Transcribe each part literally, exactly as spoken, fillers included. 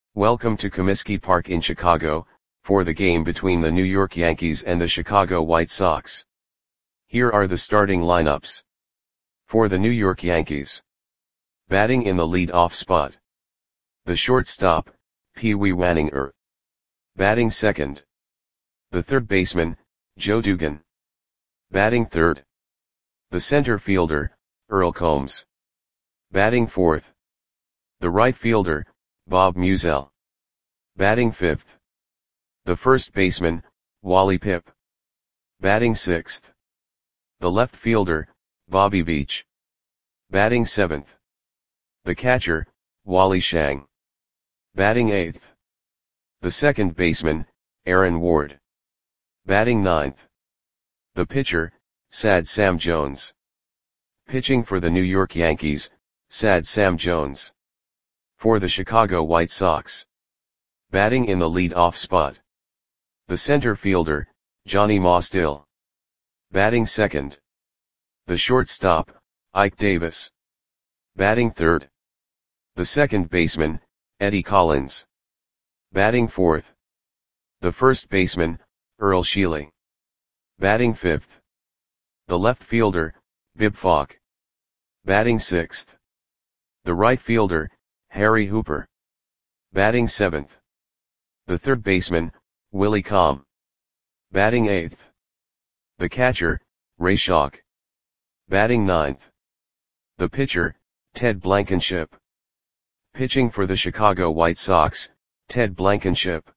Welcome to Comiskey Park in Chicago, for the game between the New York Yankees and the Chicago White Sox. Here are the starting lineups. For the New York Yankees. Batting in the lead-off spot. The shortstop, Pee Wee Waninger. Batting second. The third baseman, Joe Dugan. Batting third. The center fielder, Earl Combs. Batting fourth. The right fielder, Bob Meusel. Batting fifth. The first baseman, Wally Pipp. Batting sixth. The left fielder, Bobby Veach. Batting seventh. The catcher, Wally Schang. Batting eighth. The second baseman, Aaron Ward. Batting ninth. The pitcher, Sad Sam Jones. Pitching for the New York Yankees, Sad Sam Jones. For the Chicago White Sox. Batting in the lead-off spot. The center fielder, Johnny Mostill. Batting second. The shortstop, Ike Davis. Batting third. The second baseman, Eddie Collins. Batting fourth. The first baseman, Earl Sheely. Batting fifth. The left fielder, Bib Falk. Batting sixth. The right fielder, Harry Hooper. Batting seventh. The third baseman, Willie Comm. Batting eighth. The catcher, Ray Schalk. Batting ninth. The pitcher, Ted Blankenship. Pitching for the Chicago White Sox, Ted Blankenship.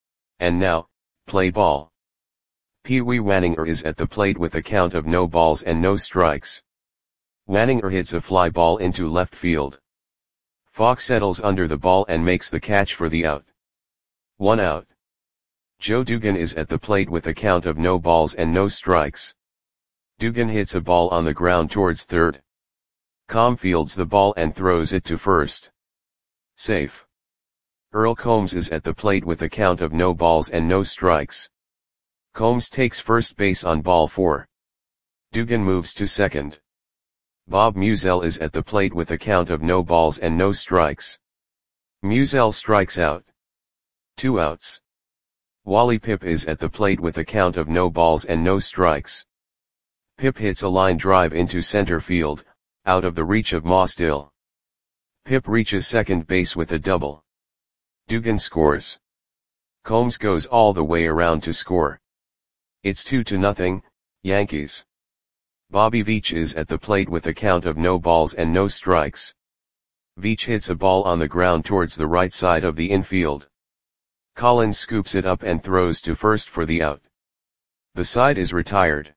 And now, play ball. Pee Wee Waninger is at the plate with a count of no balls and no strikes. Waninger hits a fly ball into left field. Falk settles under the ball and makes the catch for the out. One out. Joe Dugan is at the plate with a count of no balls and no strikes. Dugan hits a ball on the ground towards third. Comm fields the ball and throws it to first. Safe. Earl Combs is at the plate with a count of no balls and no strikes. Combs takes first base on ball four. Dugan moves to second. Bob Meusel is at the plate with a count of no balls and no strikes. Meusel strikes out. Two outs. Wally Pipp is at the plate with a count of no balls and no strikes. Pipp hits a line drive into center field, out of the reach of Mostill. Pipp reaches second base with a double. Dugan scores. Combs goes all the way around to score. It's two to nothing, Yankees. Bobby Veach is at the plate with a count of no balls and no strikes. Veach hits a ball on the ground towards the right side of the infield. Collins scoops it up and throws to first for the out. The side is retired.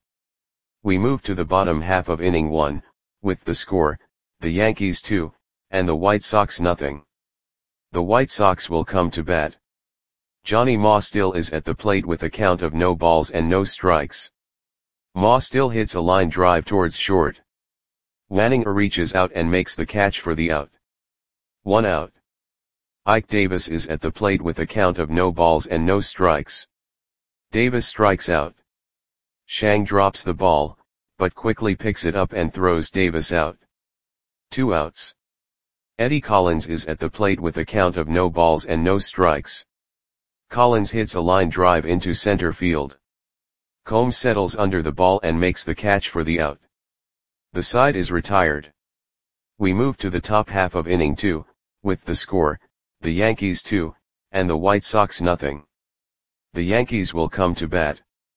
We move to the bottom half of inning one, with the score, the Yankees two, and the White Sox nothing. The White Sox will come to bat. Johnny Mostill is at the plate with a count of no balls and no strikes. Mostill hits a line drive towards short. Waninger reaches out and makes the catch for the out. One out. Ike Davis is at the plate with a count of no balls and no strikes. Davis strikes out. Schang drops the ball, but quickly picks it up and throws Davis out. Two outs. Eddie Collins is at the plate with a count of no balls and no strikes. Collins hits a line drive into center field. Combs settles under the ball and makes the catch for the out. The side is retired. We move to the top half of inning two, with the score, the Yankees two, and the White Sox nothing. The Yankees will come to bat.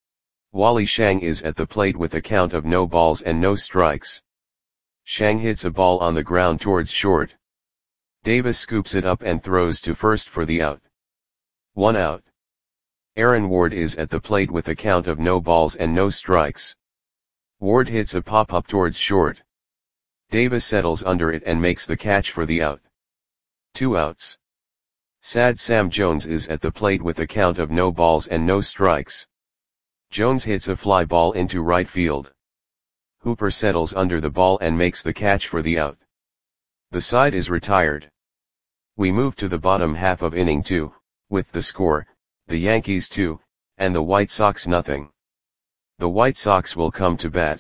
Wally Schang is at the plate with a count of no balls and no strikes. Schang hits a ball on the ground towards short. Davis scoops it up and throws to first for the out. One out. Aaron Ward is at the plate with a count of no balls and no strikes. Ward hits a pop-up towards short. Davis settles under it and makes the catch for the out. Two outs. Sad Sam Jones is at the plate with a count of no balls and no strikes. Jones hits a fly ball into right field. Hooper settles under the ball and makes the catch for the out. The side is retired. We move to the bottom half of inning two, with the score, the Yankees two, and the White Sox nothing. The White Sox will come to bat.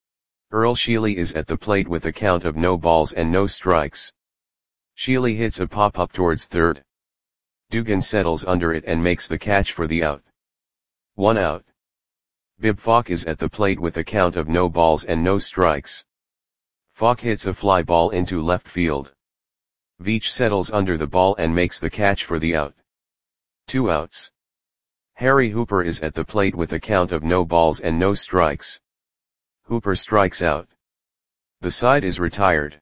Earl Sheely is at the plate with a count of no balls and no strikes. Sheely hits a pop-up towards third. Dugan settles under it and makes the catch for the out. One out. Bib Falk is at the plate with a count of no balls and no strikes. Falk hits a fly ball into left field. Veach settles under the ball and makes the catch for the out. Two outs. Harry Hooper is at the plate with a count of no balls and no strikes. Hooper strikes out. The side is retired.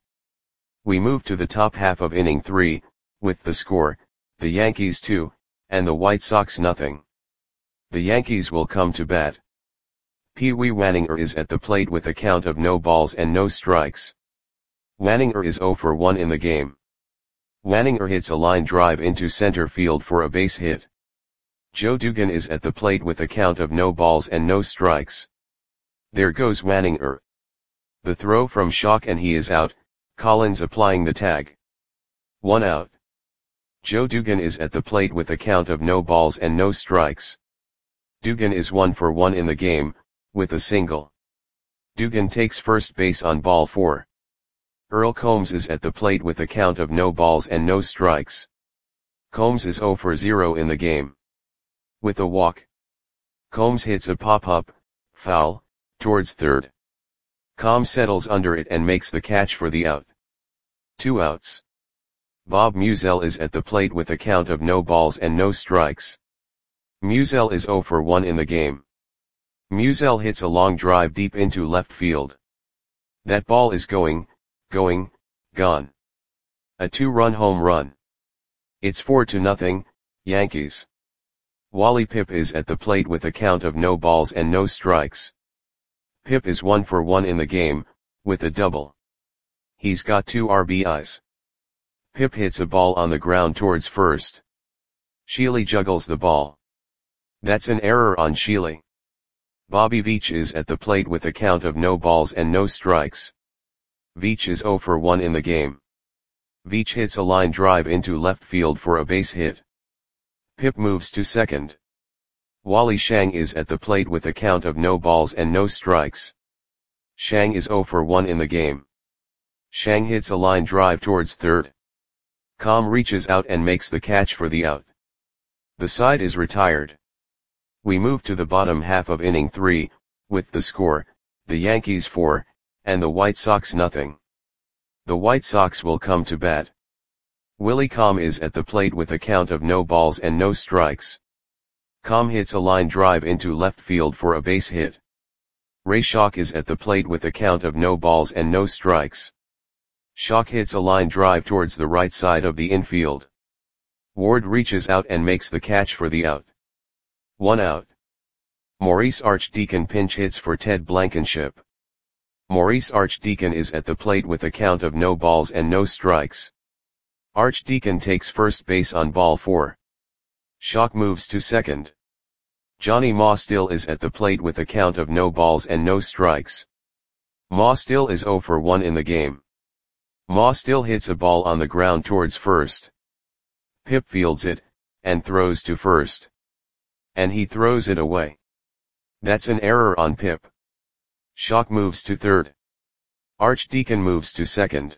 We move to the top half of inning three, with the score, the Yankees two, and the White Sox nothing. The Yankees will come to bat. Pee Wee Wanninger is at the plate with a count of no balls and no strikes. Wanninger is oh for one in the game. Wanninger hits a line drive into center field for a base hit. Joe Dugan is at the plate with a count of no balls and no strikes. There goes Wanninger. The throw from Schock and he is out, Collins applying the tag. One out. Joe Dugan is at the plate with a count of no balls and no strikes. Dugan is one for one in the game, with a single. Dugan takes first base on ball four. Earl Combs is at the plate with a count of no balls and no strikes. Combs is oh for zero in the game. With a walk. Combs hits a pop-up, foul, towards third. Combs settles under it and makes the catch for the out. Two outs. Bob Musial is at the plate with a count of no balls and no strikes. Musial is oh for one in the game. Musial hits a long drive deep into left field. That ball is going, going, gone. A two-run home run. It's four to nothing, Yankees. Wally Pipp is at the plate with a count of no balls and no strikes. Pipp is one for one in the game, with a double. He's got two R B Is. Pipp hits a ball on the ground towards first. Sheely juggles the ball. That's an error on Sheely. Bobby Veach is at the plate with a count of no balls and no strikes. Veach is oh for one in the game. Veach hits a line drive into left field for a base hit. Pipp moves to second. Wally Shang is at the plate with a count of no balls and no strikes. Shang is oh for one in the game. Shang hits a line drive towards third. Com reaches out and makes the catch for the out. The side is retired. We move to the bottom half of inning three, with the score, the Yankees four, and the White Sox nothing. The White Sox will come to bat. Willie Com is at the plate with a count of no balls and no strikes. Com hits a line drive into left field for a base hit. Ray Schock is at the plate with a count of no balls and no strikes. Schock hits a line drive towards the right side of the infield. Ward reaches out and makes the catch for the out. One out. Maurice Archdeacon pinch hits for Ted Blankenship. Maurice Archdeacon is at the plate with a count of no balls and no strikes. Archdeacon takes first base on ball four. Schock moves to second. Johnny Ma still is at the plate with a count of no balls and no strikes. Ma still is oh for one in the game. Ma still hits a ball on the ground towards first. Pipp fields it, and throws to first. And he throws it away. That's an error on Pipp. Schock moves to third. Archdeacon moves to second.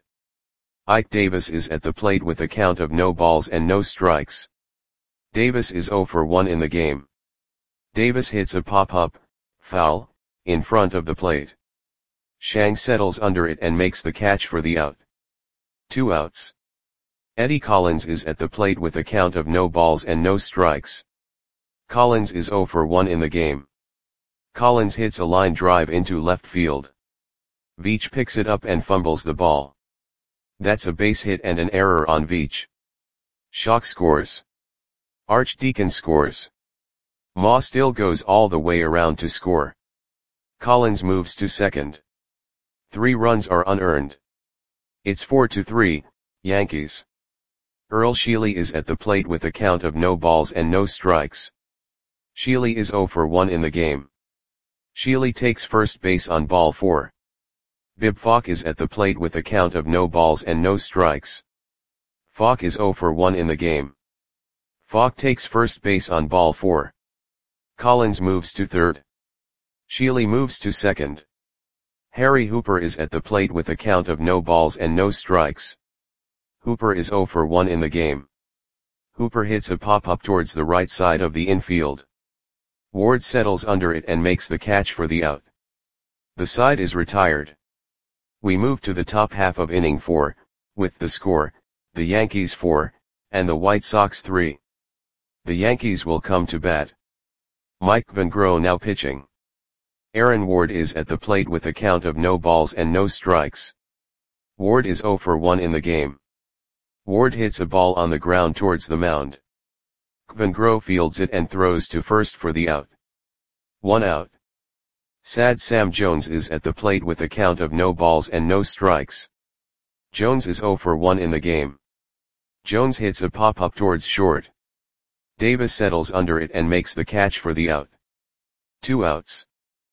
Ike Davis is at the plate with a count of no balls and no strikes. Davis is oh for one in the game. Davis hits a pop-up, foul, in front of the plate. Shang settles under it and makes the catch for the out. Two outs. Eddie Collins is at the plate with a count of no balls and no strikes. Collins is oh for one in the game. Collins hits a line drive into left field. Veach picks it up and fumbles the ball. That's a base hit and an error on Veach. Schock scores. Archdeacon scores. Ma still goes all the way around to score. Collins moves to second. Three runs are unearned. It's four to three, Yankees. Earl Sheely is at the plate with a count of no balls and no strikes. Sheely is oh for one in the game. Sheely takes first base on ball four. Bib Falk is at the plate with a count of no balls and no strikes. Falk is oh for one in the game. Falk takes first base on ball four. Collins moves to third. Sheely moves to second. Harry Hooper is at the plate with a count of no balls and no strikes. Hooper is oh for one in the game. Hooper hits a pop-up towards the right side of the infield. Ward settles under it and makes the catch for the out. The side is retired. We move to the top half of inning four, with the score, the Yankees four, and the White Sox three. The Yankees will come to bat. Mike Vangro now pitching. Aaron Ward is at the plate with a count of no balls and no strikes. Ward is zero for one in the game. Ward hits a ball on the ground towards the mound. Vangro fields it and throws to first for the out. One out. Sad Sam Jones is at the plate with a count of no balls and no strikes. Jones is zero for one in the game. Jones hits a pop-up towards short. Davis settles under it and makes the catch for the out. Two outs.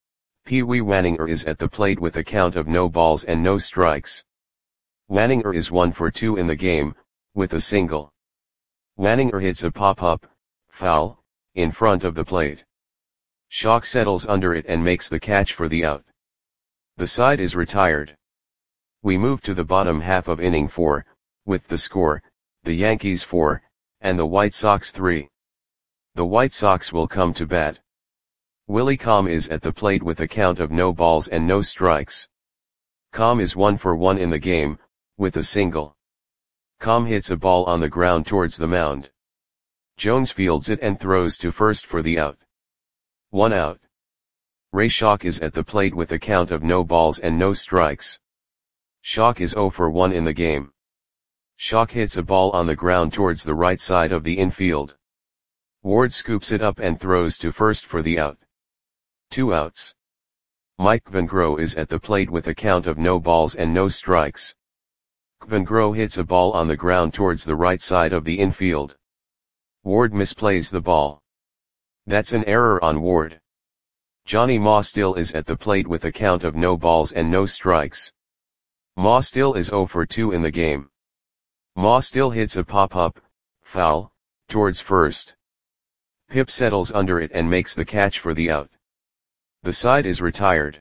Pee Wee Wanninger is at the plate with a count of no balls and no strikes. Wanninger is one for two in the game, with a single. Wanninger hits a pop-up, foul, in front of the plate. Schock settles under it and makes the catch for the out. The side is retired. We move to the bottom half of inning four, with the score, the Yankees four, and the White Sox three. The White Sox will come to bat. Willie Comm is at the plate with a count of no balls and no strikes. Comm is one for one in the game, with a single. Comm hits a ball on the ground towards the mound. Jones fields it and throws to first for the out. One out. Ray Schock is at the plate with a count of no balls and no strikes. Schock is zero for one in the game. Schock hits a ball on the ground towards the right side of the infield. Ward scoops it up and throws to first for the out. Two outs. Mike Vangro is at the plate with a count of no balls and no strikes. Vangro hits a ball on the ground towards the right side of the infield. Ward misplays the ball. That's an error on Ward. Johnny Mostill is at the plate with a count of no balls and no strikes. Mostill is zero for two in the game. Mostill hits a pop-up, foul, towards first. Pip settles under it and makes the catch for the out. The side is retired.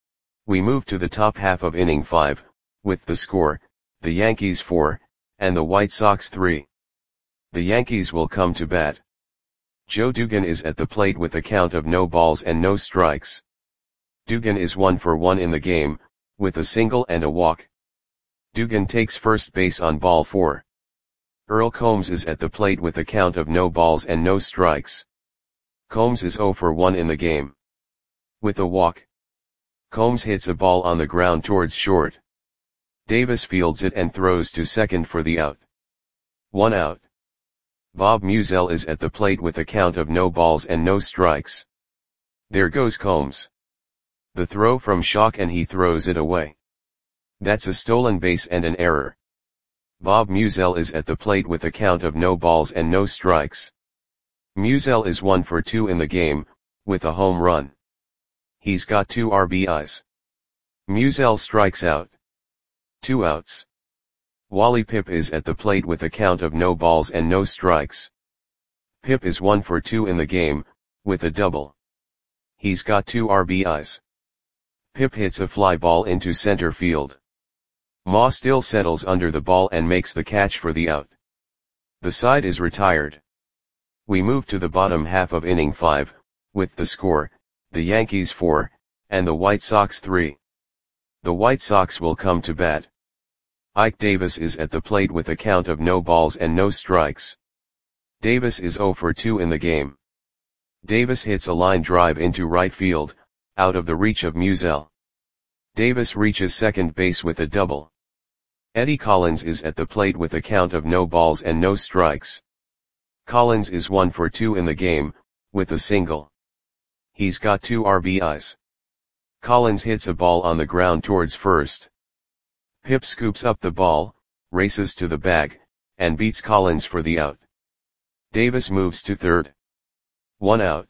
We move to the top half of inning five, with the score, the Yankees four, and the White Sox three. The Yankees will come to bat. Joe Dugan is at the plate with a count of no balls and no strikes. Dugan is one for one in the game, with a single and a walk. Dugan takes first base on ball four. Earl Combs is at the plate with a count of no balls and no strikes. Combs is zero for one in the game. With a walk. Combs hits a ball on the ground towards short. Davis fields it and throws to second for the out. One out. Bob Musial is at the plate with a count of no balls and no strikes. There goes Combs. The throw from Schock and he throws it away. That's a stolen base and an error. Bob Musial is at the plate with a count of no balls and no strikes. Musial is one for two in the game, with a home run. He's got two R B Is. Musial strikes out. Two outs. Wally Pipp is at the plate with a count of no balls and no strikes. Pipp is one for two in the game, with a double. He's got two R B Is. Pipp hits a fly ball into center field. Mostill settles under the ball and makes the catch for the out. The side is retired. We move to the bottom half of inning five, with the score, the Yankees four, and the White Sox three. The White Sox will come to bat. Ike Davis is at the plate with a count of no balls and no strikes. Davis is zero for two in the game. Davis hits a line drive into right field, out of the reach of Musial. Davis reaches second base with a double. Eddie Collins is at the plate with a count of no balls and no strikes. Collins is one for two in the game, with a single. He's got two R B Is. Collins hits a ball on the ground towards first. Pipp scoops up the ball, races to the bag, and beats Collins for the out. Davis moves to third. One out.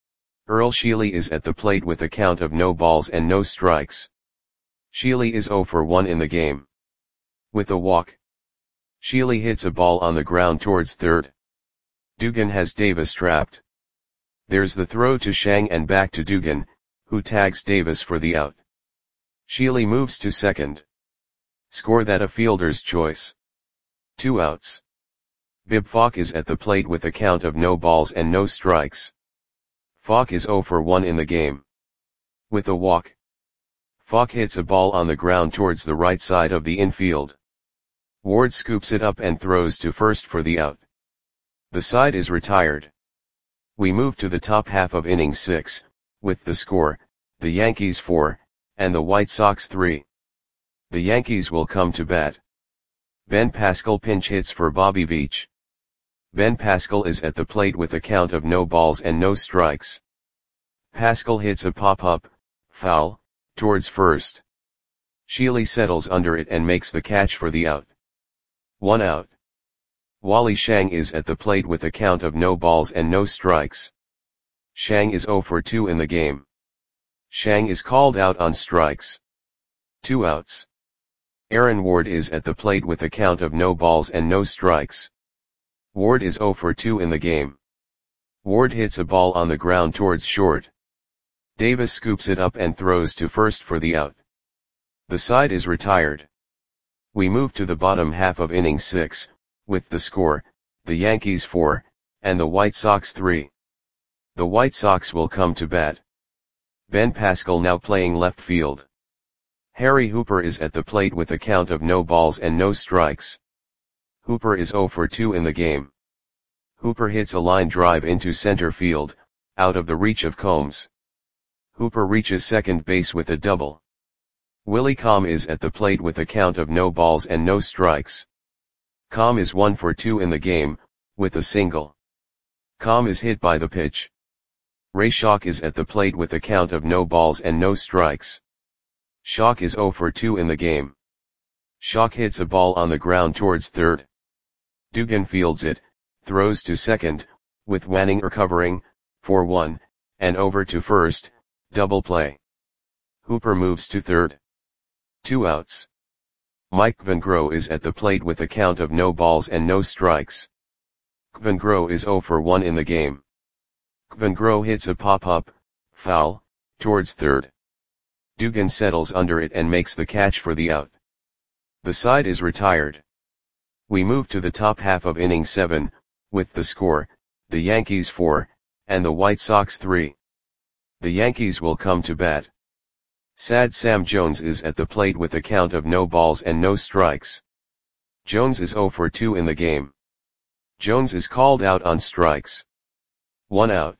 Earl Sheely is at the plate with a count of no balls and no strikes. Sheely is zero for one in the game. With a walk. Sheely hits a ball on the ground towards third. Dugan has Davis trapped. There's the throw to Shang and back to Dugan, who tags Davis for the out. Sheely moves to second. Score that a fielder's choice. Two outs. Bib Falk is at the plate with a count of no balls and no strikes. Falk is zero for one in the game. With a walk, Falk hits a ball on the ground towards the right side of the infield. Ward scoops it up and throws to first for the out. The side is retired. We move to the top half of inning six, with the score, the Yankees four, and the White Sox three. The Yankees will come to bat. Ben Pascal pinch hits for Bobby Veach. Ben Pascal is at the plate with a count of no balls and no strikes. Pascal hits a pop-up, foul, towards first. Sheely settles under it and makes the catch for the out. One out. Wally Shang is at the plate with a count of no balls and no strikes. Shang is zero for two in the game. Shang is called out on strikes. Two outs. Aaron Ward is at the plate with a count of no balls and no strikes. Ward is zero for two in the game. Ward hits a ball on the ground towards short. Davis scoops it up and throws to first for the out. The side is retired. We move to the bottom half of inning six, with the score, the Yankees four, and the White Sox three. The White Sox will come to bat. Ben Pascal now playing left field. Harry Hooper is at the plate with a count of no balls and no strikes. Hooper is zero for two in the game. Hooper hits a line drive into center field, out of the reach of Combs. Hooper reaches second base with a double. Willie Comm is at the plate with a count of no balls and no strikes. Comm is one for two in the game, with a single. Comm is hit by the pitch. Ray Schock is at the plate with a count of no balls and no strikes. Schock is zero for two in the game. Schock hits a ball on the ground towards third. Dugan fields it, throws to second, with Wanninger covering, for one, and over to first, double play. Hooper moves to third. Two outs. Mike Van-Gro is at the plate with a count of no balls and no strikes. Van-Gro is zero for one in the game. Van-Gro hits a pop-up, foul, towards third. Dugan settles under it and makes the catch for the out. The side is retired. We move to the top half of inning seven, with the score, the Yankees four, and the White Sox three. The Yankees will come to bat. Sad Sam Jones is at the plate with a count of no balls and no strikes. Jones is zero for two in the game. Jones is called out on strikes. One out.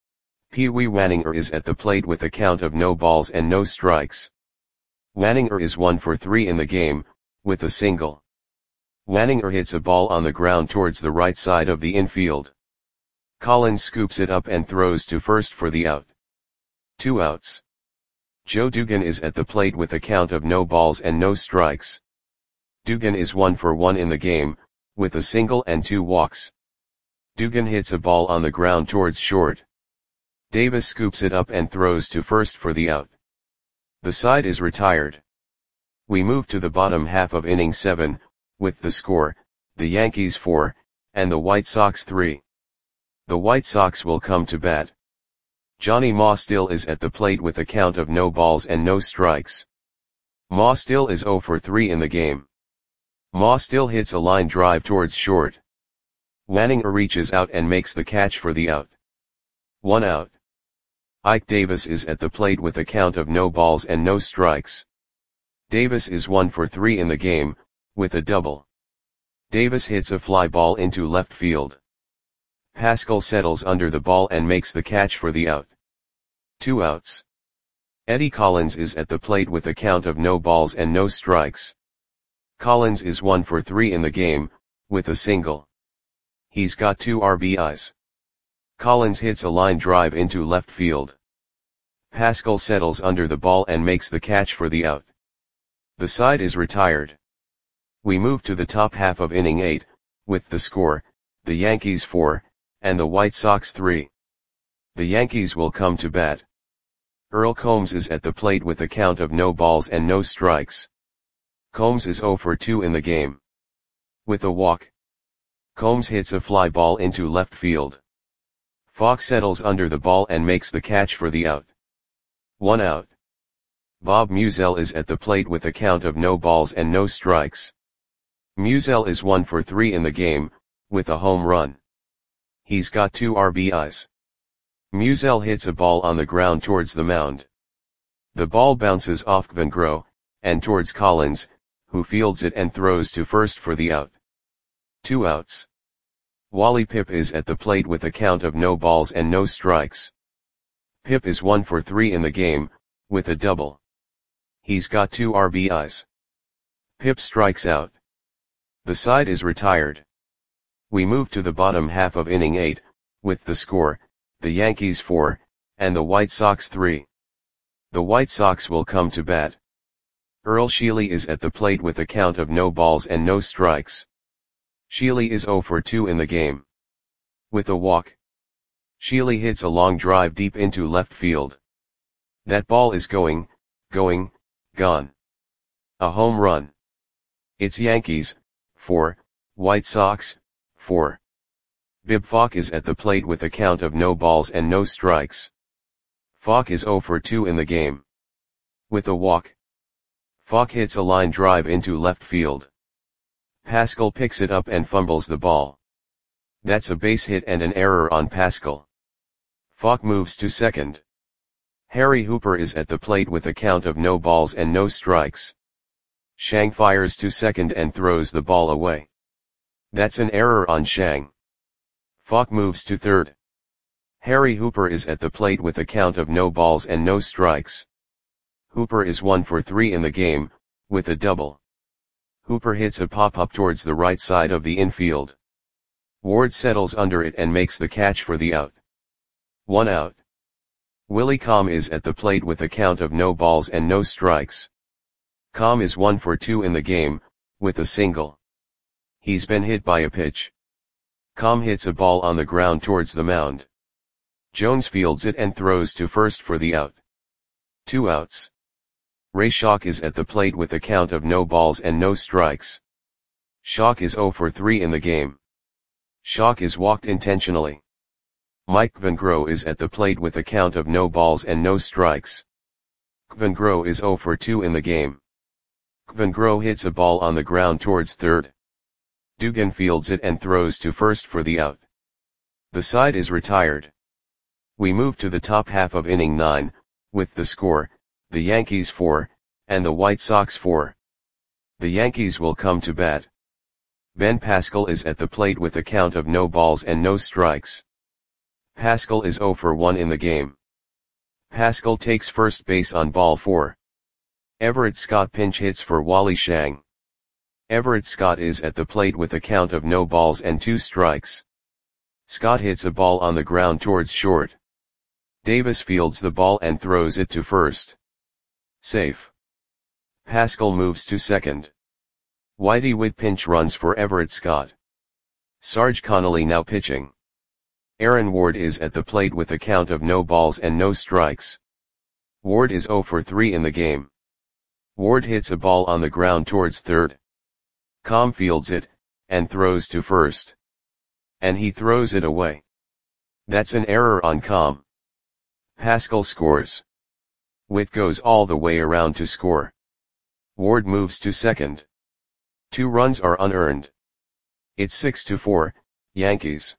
Pee Wee Wanninger is at the plate with a count of no balls and no strikes. Wanninger is one for three in the game, with a single. Wanninger hits a ball on the ground towards the right side of the infield. Collins scoops it up and throws to first for the out. Two outs. Joe Dugan is at the plate with a count of no balls and no strikes. Dugan is one for one in the game, with a single and two walks. Dugan hits a ball on the ground towards short. Davis scoops it up and throws to first for the out. The side is retired. We move to the bottom half of inning seven, with the score, the Yankees four, and the White Sox three. The White Sox will come to bat. Johnny Mostill is at the plate with a count of no balls and no strikes. Mostill is zero for three in the game. Mostill hits a line drive towards short. Wanninger reaches out and makes the catch for the out. One out. Ike Davis is at the plate with a count of no balls and no strikes. Davis is one for three in the game, with a double. Davis hits a fly ball into left field. Pascal settles under the ball and makes the catch for the out. Two outs. Eddie Collins is at the plate with a count of no balls and no strikes. Collins is one for three in the game, with a single. He's got two R B Is. Collins hits a line drive into left field. Pascal settles under the ball and makes the catch for the out. The side is retired. We move to the top half of inning eight, with the score, the Yankees four, and the White Sox three. The Yankees will come to bat. Earl Combs is at the plate with a count of no balls and no strikes. Combs is zero for two in the game. With a walk, Combs hits a fly ball into left field. Falk settles under the ball and makes the catch for the out. One out. Bob Musial is at the plate with a count of no balls and no strikes. Musial is one for three in the game, with a home run. He's got two R B Is. Musial hits a ball on the ground towards the mound. The ball bounces off Van Gogh, and towards Collins, who fields it and throws to first for the out. Two outs. Wally Pipp is at the plate with a count of no balls and no strikes. Pipp is one for three in the game, with a double. He's got two R B Is. Pipp strikes out. The side is retired. We move to the bottom half of inning eight, with the score, the Yankees four, and the White Sox three. The White Sox will come to bat. Earl Sheely is at the plate with a count of no balls and no strikes. Sheely is zero for two in the game. With a walk. Sheely hits a long drive deep into left field. That ball is going, going, gone. A home run. It's Yankees, four, White Sox, four. Bib Falk is at the plate with a count of no balls and no strikes. Falk is zero for two in the game. With a walk. Falk hits a line drive into left field. Pascal picks it up and fumbles the ball. That's a base hit and an error on Pascal. Falk moves to second. Harry Hooper is at the plate with a count of no balls and no strikes. Shang fires to second and throws the ball away. That's an error on Shang. Falk moves to third. Harry Hooper is at the plate with a count of no balls and no strikes. Hooper is one for three in the game, with a double. Hooper hits a pop-up towards the right side of the infield. Ward settles under it and makes the catch for the out. One out. Willie Comm is at the plate with a count of no balls and no strikes. Comm is one for two in the game, with a single. He's been hit by a pitch. Comm hits a ball on the ground towards the mound. Jones fields it and throws to first for the out. Two outs. Ray Schalk is at the plate with a count of no balls and no strikes. Schalk is zero for three in the game. Schalk is walked intentionally. Mike Van Gogh is at the plate with a count of no balls and no strikes. Van Gogh is zero for two in the game. Van Gogh hits a ball on the ground towards third. Dugan fields it and throws to first for the out. The side is retired. We move to the top half of inning nine, with the score, the Yankees four, and the White Sox four. The Yankees will come to bat. Ben Pascal is at the plate with a count of no balls and no strikes. Pascal is zero for one in the game. Pascal takes first base on ball four. Everett Scott pinch hits for Wally Shang. Everett Scott is at the plate with a count of no balls and two strikes. Scott hits a ball on the ground towards short. Davis fields the ball and throws it to first. Safe. Pascal moves to second. Whitey Witt pinch runs for Everett Scott. Sarge Connolly now pitching. Aaron Ward is at the plate with a count of no balls and no strikes. Ward is zero for three in the game. Ward hits a ball on the ground towards third. Comm fields it, and throws to first. And he throws it away. That's an error on Comm. Pascal scores. Witt goes all the way around to score. Ward moves to second. Two runs are unearned. It's six to four, Yankees.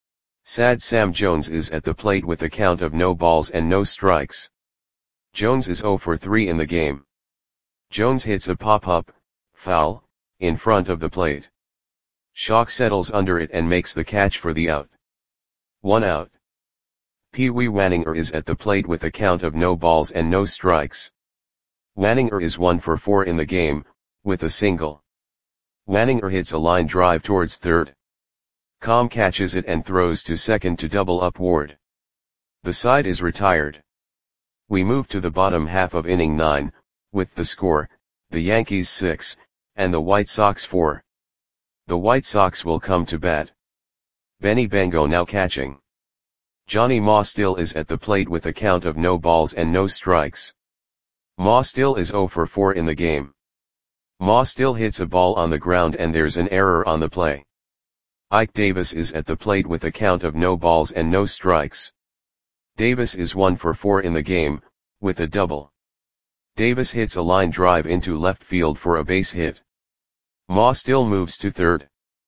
Sad Sam Jones is at the plate with a count of no balls and no strikes. Jones is zero for three in the game. Jones hits a pop-up, foul, in front of the plate. Schalk settles under it and makes the catch for the out. One out. Pee Wee Wanninger is at the plate with a count of no balls and no strikes. Wanninger is one for four in the game, with a single. Wanninger hits a line drive towards third. Comm catches it and throws to second to double up Ward. The side is retired. We move to the bottom half of inning nine, with the score, the Yankees six, and the White Sox four. The White Sox will come to bat. Benny Bango now catching. Johnny Ma still is at the plate with a count of no balls and no strikes. Ma still is zero for four in the game. Ma still hits a ball on the ground and there's an error on the play. Ike Davis is at the plate with a count of no balls and no strikes. Davis is one for four in the game, with a double. Davis hits a line drive into left field for a base hit. Ma still moves to third.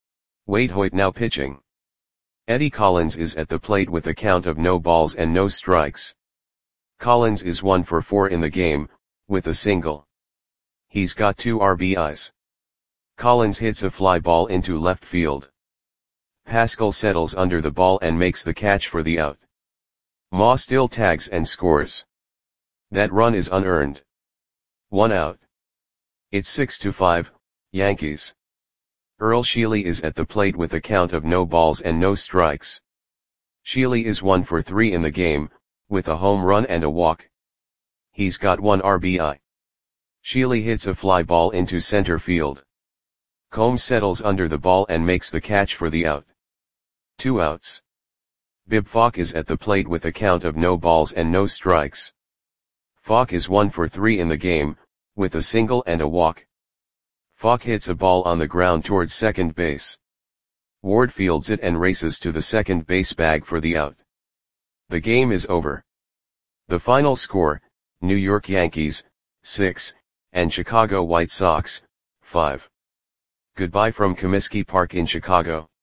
Wade Hoyt now pitching. Eddie Collins is at the plate with a count of no balls and no strikes. Collins is one for four in the game, with a single. He's got two R B Is. Collins hits a fly ball into left field. Pascal settles under the ball and makes the catch for the out. Ma still tags and scores. That run is unearned. One out. It's six to five, Yankees. Earl Sheely is at the plate with a count of no balls and no strikes. Sheely is one for three in the game, with a home run and a walk. He's got one R B I. Sheely hits a fly ball into center field. Combs settles under the ball and makes the catch for the out. Two outs. Bib Falk is at the plate with a count of no balls and no strikes. Falk is one for three in the game, with a single and a walk. Falk hits a ball on the ground towards second base. Ward fields it and races to the second base bag for the out. The game is over. The final score, New York Yankees, six, and Chicago White Sox, five. Goodbye from Comiskey Park in Chicago.